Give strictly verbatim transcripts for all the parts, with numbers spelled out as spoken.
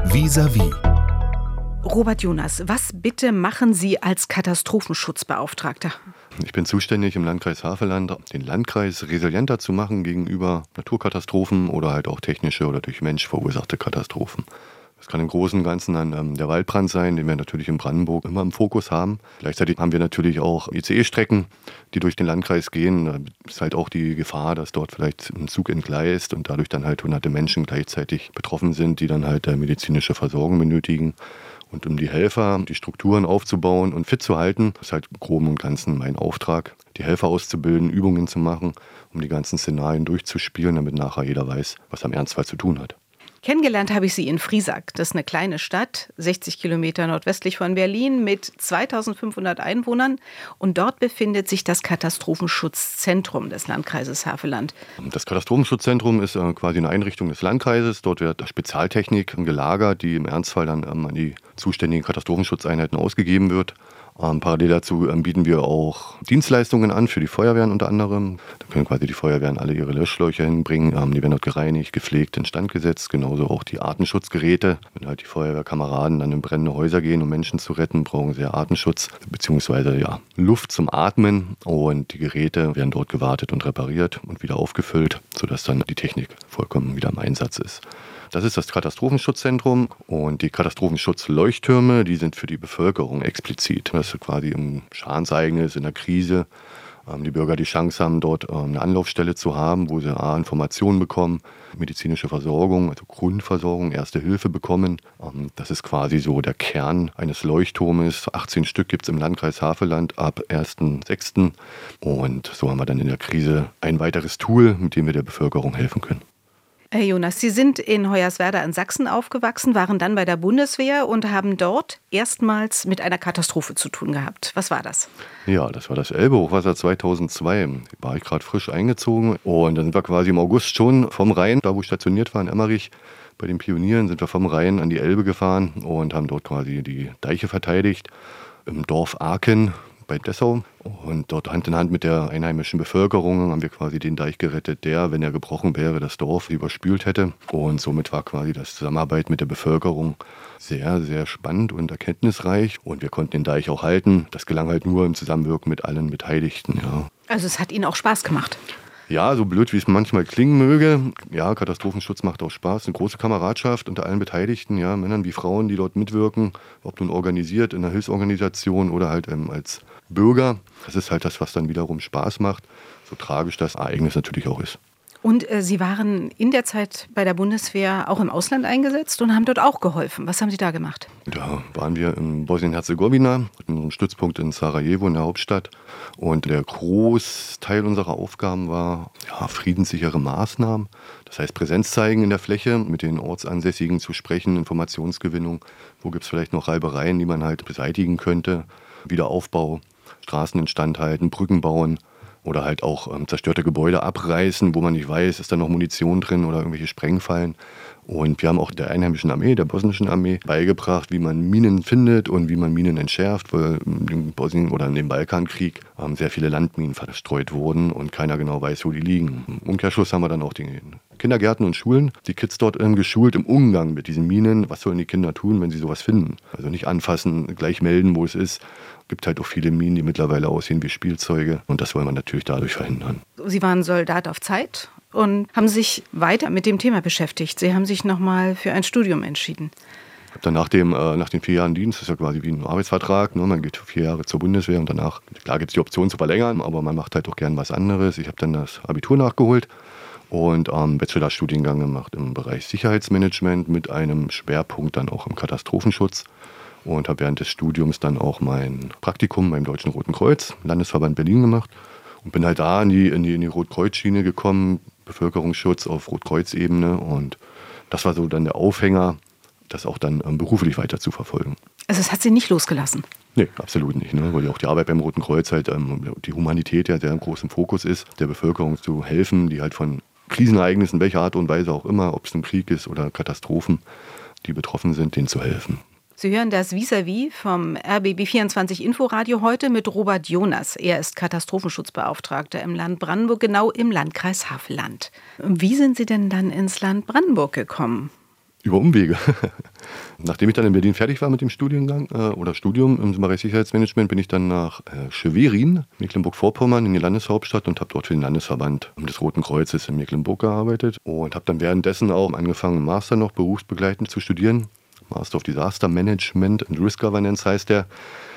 Vis-à-vis. Robert Jonas, was bitte machen Sie als Katastrophenschutzbeauftragter? Ich bin zuständig im Landkreis Havelland, den Landkreis resilienter zu machen gegenüber Naturkatastrophen oder halt auch technische oder durch Mensch verursachte Katastrophen. Das kann im Großen und Ganzen dann ähm, der Waldbrand sein, den wir natürlich in Brandenburg immer im Fokus haben. Gleichzeitig haben wir natürlich auch I C E-Strecken, die durch den Landkreis gehen. Da ist halt auch die Gefahr, dass dort vielleicht ein Zug entgleist und dadurch dann halt hunderte Menschen gleichzeitig betroffen sind, die dann halt äh, medizinische Versorgung benötigen. Und um die Helfer, die Strukturen aufzubauen und fit zu halten, ist halt im Groben und Ganzen mein Auftrag, die Helfer auszubilden, Übungen zu machen, um die ganzen Szenarien durchzuspielen, damit nachher jeder weiß, was er im Ernstfall zu tun hat. Kennengelernt habe ich Sie in Friesack. Das ist eine kleine Stadt, sechzig Kilometer nordwestlich von Berlin mit zweitausendfünfhundert Einwohnern. Und dort befindet sich das Katastrophenschutzzentrum des Landkreises Havelland. Das Katastrophenschutzzentrum ist äh, quasi eine Einrichtung des Landkreises. Dort wird Spezialtechnik gelagert, die im Ernstfall dann ähm, an die zuständigen Katastrophenschutzeinheiten ausgegeben wird. Ähm, parallel dazu ähm, bieten wir auch Dienstleistungen an für die Feuerwehren unter anderem. Da können quasi die Feuerwehren alle ihre Löschschläuche hinbringen. Ähm, die werden dort gereinigt, gepflegt, instand gesetzt. Genauso auch die Artenschutzgeräte. Wenn halt die Feuerwehrkameraden dann in brennende Häuser gehen, um Menschen zu retten, brauchen sie ja Artenschutz beziehungsweise ja, Luft zum Atmen. Und die Geräte werden dort gewartet und repariert und wieder aufgefüllt, sodass dann die Technik vollkommen wieder im Einsatz ist. Das ist das Katastrophenschutzzentrum und die Katastrophenschutzleuchttürme, die sind für die Bevölkerung explizit. Das ist quasi im Schadensereignis, in der Krise, ähm, die Bürger die Chance haben, dort ähm, eine Anlaufstelle zu haben, wo sie A, Informationen bekommen, medizinische Versorgung, also Grundversorgung, Erste Hilfe bekommen. Ähm, das ist quasi so der Kern eines Leuchtturmes. achtzehn Stück gibt es im Landkreis Havelland ab ersten sechsten Und so haben wir dann in der Krise ein weiteres Tool, mit dem wir der Bevölkerung helfen können. Herr Jonas, Sie sind in Hoyerswerda in Sachsen aufgewachsen, waren dann bei der Bundeswehr und haben dort erstmals mit einer Katastrophe zu tun gehabt. Was war das? Ja, das war das Elbe-Hochwasser zweitausendzwei. Da war ich gerade frisch eingezogen und dann sind wir quasi im August schon vom Rhein, da wo ich stationiert war in Emmerich, bei den Pionieren sind wir vom Rhein an die Elbe gefahren und haben dort quasi die Deiche verteidigt im Dorf Aken bei Dessau. Und dort Hand in Hand mit der einheimischen Bevölkerung haben wir quasi den Deich gerettet, der, wenn er gebrochen wäre, das Dorf überspült hätte. Und somit war quasi das Zusammenarbeit mit der Bevölkerung sehr, sehr spannend und erkenntnisreich. Und wir konnten den Deich auch halten. Das gelang halt nur im Zusammenwirken mit allen Beteiligten. Ja. Also es hat Ihnen auch Spaß gemacht? Ja, so blöd wie es manchmal klingen möge. Ja, Katastrophenschutz macht auch Spaß. Eine große Kameradschaft unter allen Beteiligten, ja, Männern wie Frauen, die dort mitwirken, ob nun organisiert in einer Hilfsorganisation oder halt ähm, als Bürger. Das ist halt das, was dann wiederum Spaß macht, so tragisch das Ereignis natürlich auch ist. Und äh, Sie waren in der Zeit bei der Bundeswehr auch im Ausland eingesetzt und haben dort auch geholfen. Was haben Sie da gemacht? Da waren wir in Bosnien-Herzegowina, mit einem Stützpunkt in Sarajevo, in der Hauptstadt. Und der Großteil unserer Aufgaben war ja, friedenssichere Maßnahmen. Das heißt Präsenz zeigen in der Fläche, mit den Ortsansässigen zu sprechen, Informationsgewinnung. Wo gibt es vielleicht noch Reibereien, die man halt beseitigen könnte? Wiederaufbau, Straßen instand halten, Brücken bauen. Oder halt auch ähm, zerstörte Gebäude abreißen, wo man nicht weiß, ist da noch Munition drin oder irgendwelche Sprengfallen. Und wir haben auch der einheimischen Armee, der bosnischen Armee, beigebracht, wie man Minen findet und wie man Minen entschärft, weil im Bosnien oder in dem Balkankrieg ähm, sehr viele Landminen verstreut wurden und keiner genau weiß, wo die liegen. Im Umkehrschluss haben wir dann auch die Kindergärten und Schulen, die Kids dort ähm, geschult im Umgang mit diesen Minen. Was sollen die Kinder tun, wenn sie sowas finden? Also nicht anfassen, gleich melden, wo es ist. Es gibt halt auch viele Minen, die mittlerweile aussehen wie Spielzeuge. Und das wollen wir natürlich dadurch verhindern. Sie waren Soldat auf Zeit und haben sich weiter mit dem Thema beschäftigt. Sie haben sich nochmal für ein Studium entschieden. Dann nach, dem, äh, nach den vier Jahren Dienst, das ist ja quasi wie ein Arbeitsvertrag, ne? Man geht vier Jahre zur Bundeswehr und danach, klar gibt es die Option zu verlängern, aber man macht halt auch gern was anderes. Ich habe dann das Abitur nachgeholt und ähm, Bachelorstudiengang gemacht im Bereich Sicherheitsmanagement mit einem Schwerpunkt dann auch im Katastrophenschutz. Und habe während des Studiums dann auch mein Praktikum beim Deutschen Roten Kreuz, Landesverband Berlin gemacht. Und bin halt da in die, in die, in die Rotkreuz-Schiene gekommen, Bevölkerungsschutz auf Rotkreuz-Ebene. Und das war so dann der Aufhänger, das auch dann ähm, beruflich weiter zu verfolgen. Also es hat Sie nicht losgelassen? Nee, absolut nicht. Ne? Weil ja auch die Arbeit beim Roten Kreuz halt, ähm, die Humanität ja sehr groß im Fokus ist, der Bevölkerung zu helfen, die halt von Krisenereignissen, welcher Art und Weise auch immer, ob es ein Krieg ist oder Katastrophen, die betroffen sind, denen zu helfen. Sie hören das Vis-à-vis vom R B B vierundzwanzig Inforadio heute mit Robert Jonas. Er ist Katastrophenschutzbeauftragter im Land Brandenburg, genau im Landkreis Havelland. Wie sind Sie denn dann ins Land Brandenburg gekommen? Über Umwege. Nachdem ich dann in Berlin fertig war mit dem Studiengang äh, oder Studium im Bereich Sicherheitsmanagement, bin ich dann nach äh, Schwerin, Mecklenburg-Vorpommern, in die Landeshauptstadt und habe dort für den Landesverband des Roten Kreuzes in Mecklenburg gearbeitet und habe dann währenddessen auch angefangen, Master noch berufsbegleitend zu studieren. Master of Disaster Management and Risk Governance heißt der.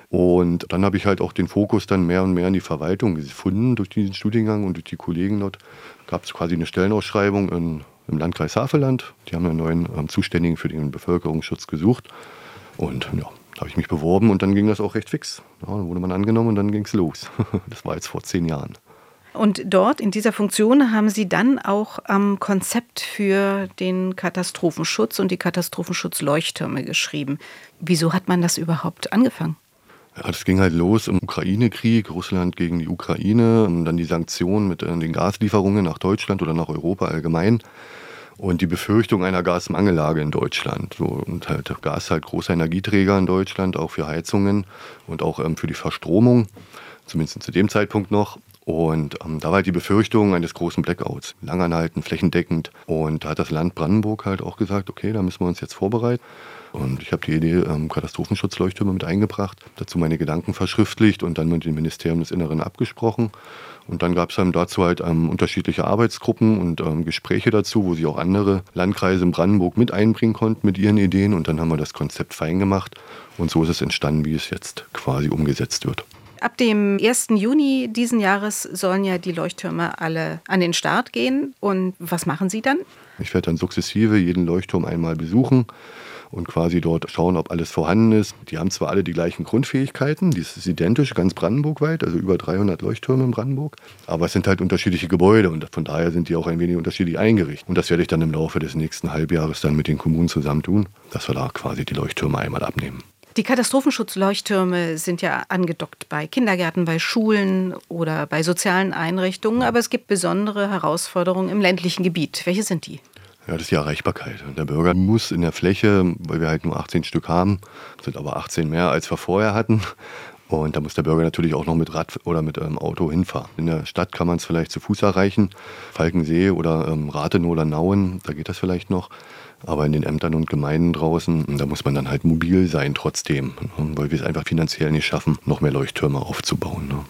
Und dann habe ich halt auch den Fokus dann mehr und mehr in die Verwaltung gefunden durch diesen Studiengang und durch die Kollegen dort. Gab es quasi eine Stellenausschreibung in im Landkreis Havelland. Die haben einen neuen ähm, Zuständigen für den Bevölkerungsschutz gesucht. Und ja, da habe ich mich beworben und dann ging das auch recht fix. Ja, dann wurde man angenommen und dann ging es los. Das war jetzt vor zehn Jahren. Und dort in dieser Funktion haben Sie dann auch am Konzept für den Katastrophenschutz und die Katastrophenschutzleuchttürme geschrieben. Wieso hat man das überhaupt angefangen? Ja, das ging halt los im Ukraine-Krieg, Russland gegen die Ukraine, und dann die Sanktionen mit äh, den Gaslieferungen nach Deutschland oder nach Europa allgemein und die Befürchtung einer Gasmangellage in Deutschland. So, und halt Gas ist halt großer Energieträger in Deutschland, auch für Heizungen und auch ähm, für die Verstromung, zumindest zu dem Zeitpunkt noch. Und ähm, da war halt die Befürchtung eines großen Blackouts, langanhaltend, flächendeckend. Und da hat das Land Brandenburg halt auch gesagt, okay, da müssen wir uns jetzt vorbereiten. Und ich habe die Idee ähm, Katastrophenschutzleuchttürme mit eingebracht, dazu meine Gedanken verschriftlicht und dann mit dem Ministerium des Inneren abgesprochen. Und dann gab es dann dazu halt ähm, unterschiedliche Arbeitsgruppen und ähm, Gespräche dazu, wo sich auch andere Landkreise in Brandenburg mit einbringen konnten mit ihren Ideen. Und dann haben wir das Konzept fein gemacht und so ist es entstanden, wie es jetzt quasi umgesetzt wird. Ab dem ersten Juni diesen Jahres sollen ja die Leuchttürme alle an den Start gehen. Und was machen Sie dann? Ich werde dann sukzessive jeden Leuchtturm einmal besuchen und quasi dort schauen, ob alles vorhanden ist. Die haben zwar alle die gleichen Grundfähigkeiten, das ist identisch, ganz brandenburgweit, also über dreihundert Leuchttürme in Brandenburg, aber es sind halt unterschiedliche Gebäude und von daher sind die auch ein wenig unterschiedlich eingerichtet. Und das werde ich dann im Laufe des nächsten Halbjahres dann mit den Kommunen zusammentun, dass wir da quasi die Leuchttürme einmal abnehmen. Die Katastrophenschutzleuchttürme sind ja angedockt bei Kindergärten, bei Schulen oder bei sozialen Einrichtungen, aber es gibt besondere Herausforderungen im ländlichen Gebiet. Welche sind die? Ja, das ist die Erreichbarkeit. Der Bürger muss in der Fläche, weil wir halt nur achtzehn Stück haben, sind aber achtzehn mehr, als wir vorher hatten. Und da muss der Bürger natürlich auch noch mit Rad oder mit ähm, Auto hinfahren. In der Stadt kann man es vielleicht zu Fuß erreichen, Falkensee oder ähm, Rathenow oder Nauen, da geht das vielleicht noch. Aber in den Ämtern und Gemeinden draußen, da muss man dann halt mobil sein trotzdem, weil wir es einfach finanziell nicht schaffen, noch mehr Leuchttürme aufzubauen. Ne?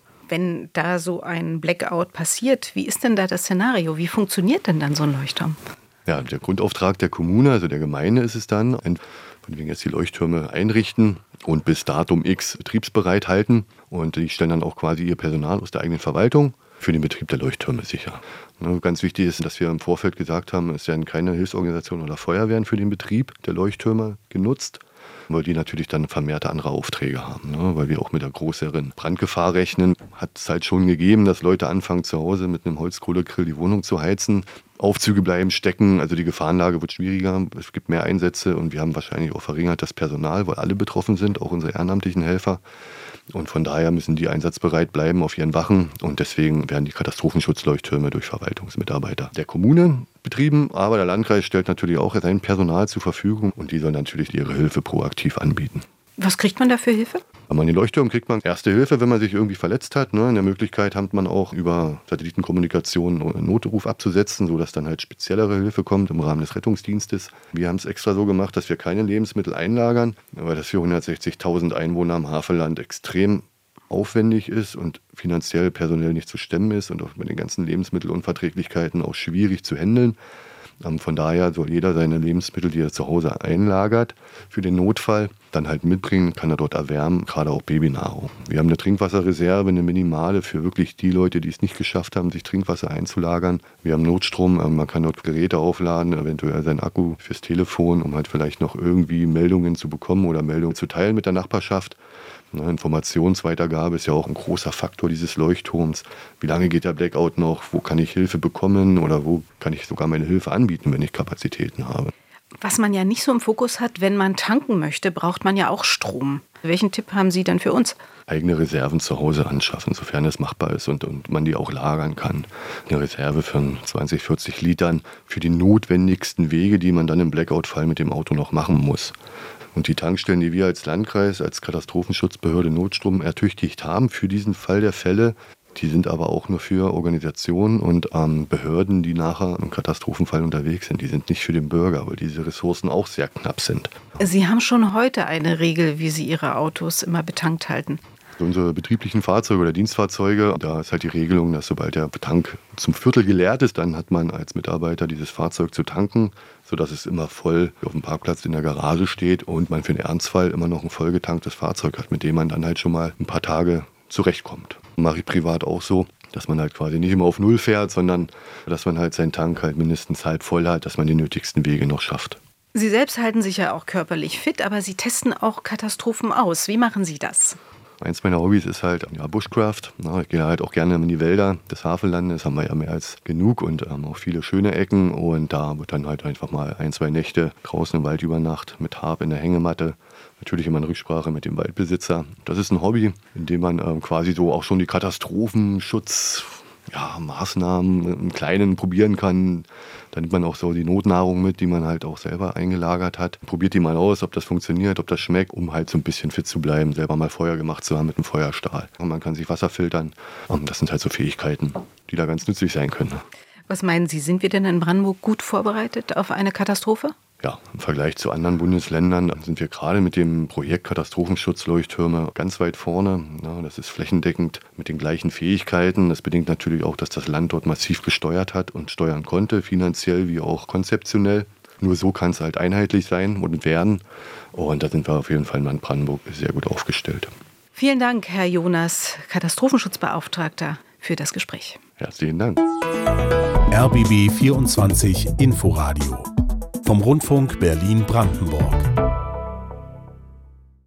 Wenn da so ein Blackout passiert, wie ist denn da das Szenario? Wie funktioniert denn dann so ein Leuchtturm? Ja, der Grundauftrag der Kommune, also der Gemeinde ist es dann, von wegen jetzt die Leuchttürme einrichten und bis Datum X betriebsbereit halten. Und die stellen dann auch quasi ihr Personal aus der eigenen Verwaltung für den Betrieb der Leuchttürme sicher. Ne, ganz wichtig ist, dass wir im Vorfeld gesagt haben, es werden keine Hilfsorganisationen oder Feuerwehren für den Betrieb der Leuchttürme genutzt, weil die natürlich dann vermehrte andere Aufträge haben. Ne? Weil wir auch mit der größeren Brandgefahr rechnen. Hat es halt schon gegeben, dass Leute anfangen zu Hause mit einem Holzkohlegrill die Wohnung zu heizen. Aufzüge bleiben stecken, also die Gefahrenlage wird schwieriger. Es gibt mehr Einsätze und wir haben wahrscheinlich auch verringert das Personal, weil alle betroffen sind, auch unsere ehrenamtlichen Helfer. Und von daher müssen die einsatzbereit bleiben auf ihren Wachen. Und deswegen werden die Katastrophenschutzleuchttürme durch Verwaltungsmitarbeiter der Kommune betrieben. Aber der Landkreis stellt natürlich auch sein Personal zur Verfügung und die sollen natürlich ihre Hilfe proaktiv anbieten. Was kriegt man da für Hilfe? An den Leuchtturm kriegt man erste Hilfe, wenn man sich irgendwie verletzt hat. Ne? In der Möglichkeit hat man auch über Satellitenkommunikation einen Notruf abzusetzen, sodass dann halt speziellere Hilfe kommt im Rahmen des Rettungsdienstes. Wir haben es extra so gemacht, dass wir keine Lebensmittel einlagern, weil das für hundertsechzigtausend Einwohner im Havelland extrem aufwendig ist und finanziell, personell nicht zu stemmen ist und auch mit den ganzen Lebensmittelunverträglichkeiten auch schwierig zu handeln. Von daher soll jeder seine Lebensmittel, die er zu Hause einlagert, für den Notfall dann halt mitbringen, kann er dort erwärmen, gerade auch Babynahrung. Wir haben eine Trinkwasserreserve, eine minimale für wirklich die Leute, die es nicht geschafft haben, sich Trinkwasser einzulagern. Wir haben Notstrom, man kann dort Geräte aufladen, eventuell seinen Akku fürs Telefon, um halt vielleicht noch irgendwie Meldungen zu bekommen oder Meldungen zu teilen mit der Nachbarschaft. Informationsweitergabe ist ja auch ein großer Faktor dieses Leuchtturms. Wie lange geht der Blackout noch? Wo kann ich Hilfe bekommen oder wo kann ich sogar meine Hilfe anbieten, wenn ich Kapazitäten habe? Was man ja nicht so im Fokus hat, wenn man tanken möchte, braucht man ja auch Strom. Welchen Tipp haben Sie denn für uns? Eigene Reserven zu Hause anschaffen, sofern es machbar ist und, und man die auch lagern kann. Eine Reserve von zwanzig, vierzig Litern für die notwendigsten Wege, die man dann im Blackout-Fall mit dem Auto noch machen muss. Und die Tankstellen, die wir als Landkreis, als Katastrophenschutzbehörde Notstrom ertüchtigt haben für diesen Fall der Fälle, Die sind aber auch nur für Organisationen und ähm, Behörden, die nachher im Katastrophenfall unterwegs sind. Die sind nicht für den Bürger, weil diese Ressourcen auch sehr knapp sind. Sie haben schon heute eine Regel, wie Sie Ihre Autos immer betankt halten. Unsere betrieblichen Fahrzeuge oder Dienstfahrzeuge, da ist halt die Regelung, dass sobald der Tank zum Viertel geleert ist, dann hat man als Mitarbeiter dieses Fahrzeug zu tanken, sodass es immer voll auf dem Parkplatz in der Garage steht und man für den Ernstfall immer noch ein vollgetanktes Fahrzeug hat, mit dem man dann halt schon mal ein paar Tage zurechtkommt. Mache ich privat auch so, dass man halt quasi nicht immer auf Null fährt, sondern dass man halt seinen Tank halt mindestens halb voll hat, dass man die nötigsten Wege noch schafft. Sie selbst halten sich ja auch körperlich fit, aber Sie testen auch Katastrophen aus. Wie machen Sie das? Eins meiner Hobbys ist halt ja, Bushcraft. Ja, ich gehe halt auch gerne in die Wälder des Havellandes, haben wir ja mehr als genug und haben ähm, auch viele schöne Ecken. Und da wird dann halt einfach mal ein, zwei Nächte draußen im Wald über Nacht mit Hab in der Hängematte. Natürlich immer in Rücksprache mit dem Waldbesitzer. Das ist ein Hobby, in dem man ähm, quasi so auch schon die Katastrophenschutz ja, Maßnahmen im Kleinen probieren kann. Da nimmt man auch so die Notnahrung mit, die man halt auch selber eingelagert hat. Probiert die mal aus, ob das funktioniert, ob das schmeckt, um halt so ein bisschen fit zu bleiben, selber mal Feuer gemacht zu haben mit einem Feuerstahl. Und man kann sich Wasser filtern. Das sind halt so Fähigkeiten, die da ganz nützlich sein können. Was meinen Sie, sind wir denn in Brandenburg gut vorbereitet auf eine Katastrophe? Ja, im Vergleich zu anderen Bundesländern sind wir gerade mit dem Projekt Katastrophenschutzleuchttürme ganz weit vorne. Ja, das ist flächendeckend mit den gleichen Fähigkeiten. Das bedingt natürlich auch, dass das Land dort massiv gesteuert hat und steuern konnte, finanziell wie auch konzeptionell. Nur so kann es halt einheitlich sein und werden. Und da sind wir auf jeden Fall in Brandenburg sehr gut aufgestellt. Vielen Dank, Herr Jonas, Katastrophenschutzbeauftragter, für das Gespräch. Herzlichen Dank. R B B vierundzwanzig Inforadio vom Rundfunk Berlin-Brandenburg.